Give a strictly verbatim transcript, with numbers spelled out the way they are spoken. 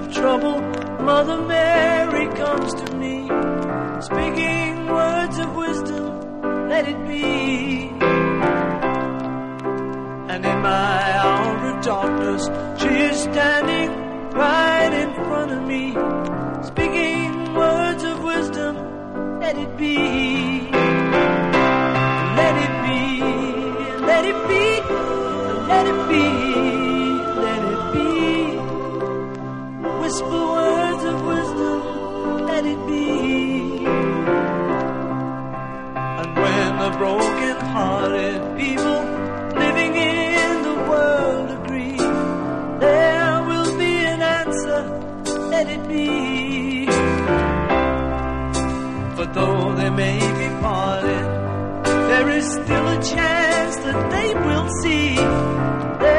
trouble, Mother Mary comes to me, speaking words of wisdom, let it be. And in my hour of darkness, she is standing right in front of me, speaking words of wisdom, let it be. Let it be, let it be, let it be, let it be. Whisper words of wisdom, let it be. And when the broken-hearted people living in the world agree, there will be an answer, let it be. For though they may be parted, there is still a chance that they will see.